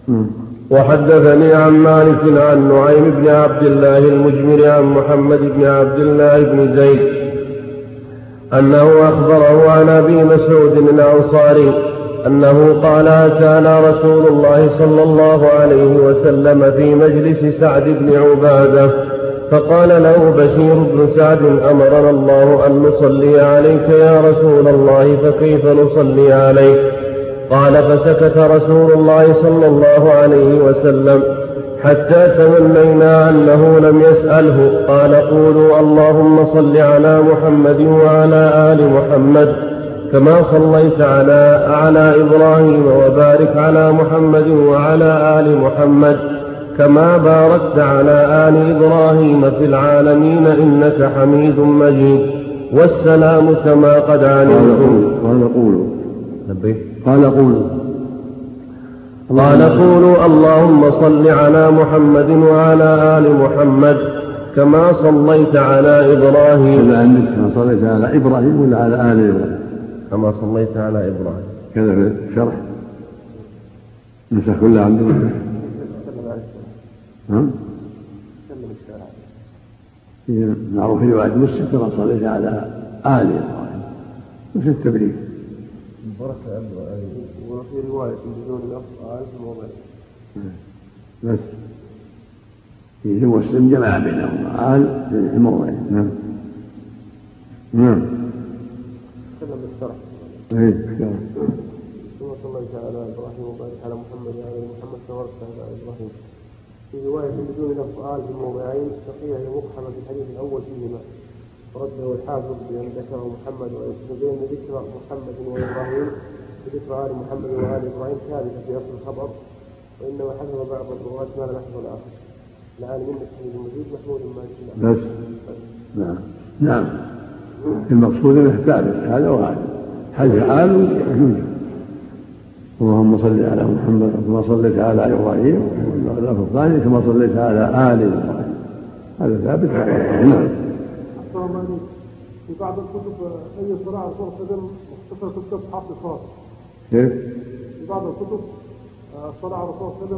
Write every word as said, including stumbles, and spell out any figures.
وحدثني عن مالك عن نعيم بن عبد الله المجمر عن محمد بن عبد الله بن زيد أنه أخبره عن أبي مسعود الأنصاري أنه قال: أتانا رسول الله صلى الله عليه وسلم في مجلس سعد بن عبادة فقال له بشير بن سعد: أمرنا الله أن نصلي عليك يا رسول الله، فكيف نصلي عليك؟ قال: فسكت رسول الله صلى الله عليه وسلم حتى تمنينا أنه لم يسأله. قال: قولوا اللهم صل على محمد وعلى آل محمد كما صليت على على إبراهيم، وبارك على محمد وعلى آل محمد كما باركت على آل إبراهيم في العالمين إنك حميد مجيد. والسلام كما قد علمتم. قال قولوا قال قولوا قال قولوا اللهم صل على محمد وعلى آل محمد كما صليت على إبراهيم. كما صليت على إبراهيم ولا على آل إبراهيم؟ كما صليت على إبراهيم. كذا في الشرح نسخ كلها عندنا. ها؟ معروف في رواية مسلم كما صليت على آل إبراهيم، مثل التبريك. وفي رواية بدون الأفعال في الموضع بس في مسلم جمع بينهما آل في الموضع. نعم نعم. تكلم بالشرح. ايه ثم صليت على إبراهيم وبارك على محمد وعلى محمد كما باركت على إبراهيم. في رواية بدون الأفعال في الموضعين بقية مقحمة في الحديث الأول فيهما، ورده الحافظ بأن ذكره محمد ويستدين ذكر محمد وإبراهيم بذكر آل محمد وآل إبراهيم ثابتة في أصل الخبر، وإنما حسب بعض الرواة ما لم يحصل الآخر. العالم من الحديث المزيد محمود ما بس. نعم نعم. المقصود انه ثابت هذا وهذا، حديث آل يجوز اللهم صل على محمد كما صليت على إبراهيم، واللفظ الثاني كما صليت على آل إبراهيم، هذا ثابت. نعم. في بعض الكتب أي صلاة على صورة قدم مختصرة تكتب حرف صاد. كيف؟ في بعض الكتب الصلاة على صورة قدم